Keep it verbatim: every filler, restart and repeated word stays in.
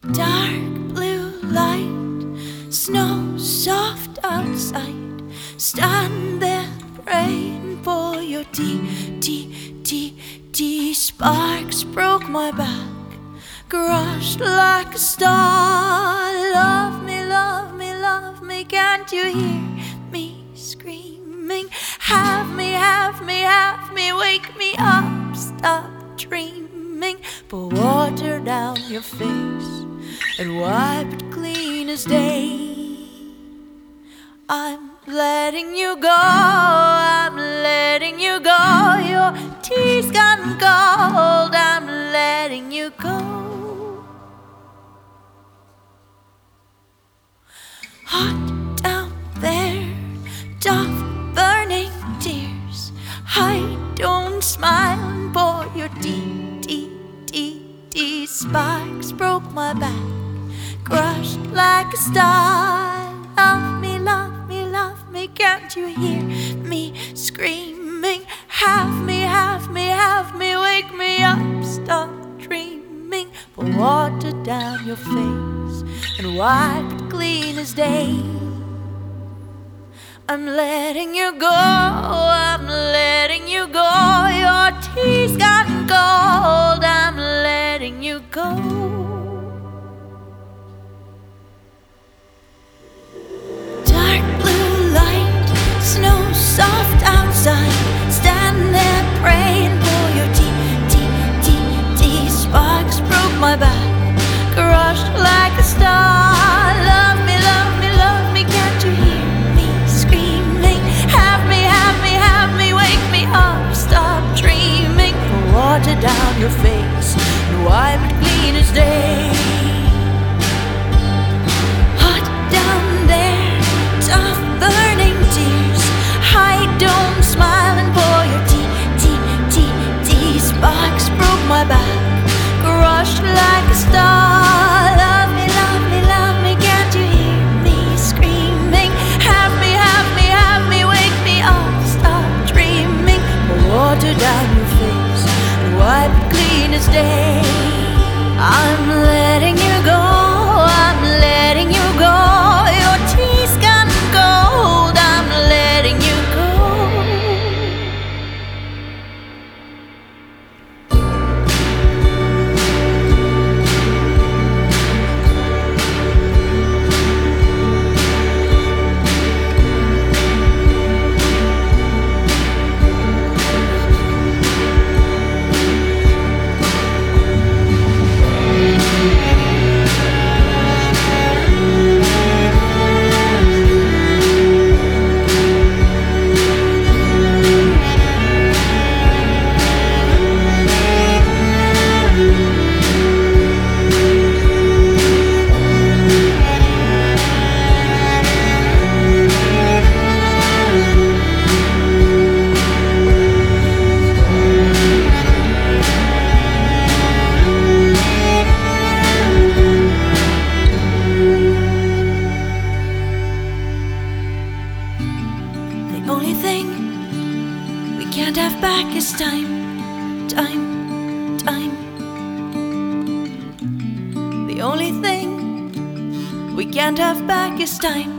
Dark blue light, snow soft outside. Stand there praying for your tea, tea, tea, tea. Sparks broke my back, crushed like a star. Love me, love me, love me, can't you hear me screaming? Have me, have me, have me, wake me up, stop dreaming. Pour water down your face and wipe it clean as day. I'm letting you go, I'm letting you go. Your tea's gone cold, I'm letting you go. Hot down there, tough burning tears. I don't smile and pour your tea, tea, tea, tea. Sparks broke my back, crushed like a star. Love me, love me, love me, can't you hear me screaming? Have me, have me, have me, wake me up, stop dreaming. Pour water down your face and wipe it clean as day. I'm letting you go, I'm letting you go. Your tea's gotten cold, I'm letting you go. Snow soft outside, stand there praying for your tea, tea, tea, tea. Sparks broke my back, crushed like a star. Love me, love me, love me, can't you hear me screaming? Have me, have me, have me, wake me up, stop dreaming. Pour water down your face and wipe it clean as day. Hot down there, tough burning tears. I don't smile and pour your tea, tea, tea, tea. Sparks broke my back, crushed like a star. Love me, love me, love me, can't you hear me screaming? Have me, have me, have me, wake me up, stop dreaming. Pour water down your face and wipe it clean as day. I'm letting you go, I'm letting you go. Your tea's gone cold, I'm letting you go. The only thing we can't have back is time, time, time. The only thing we can't have back is time.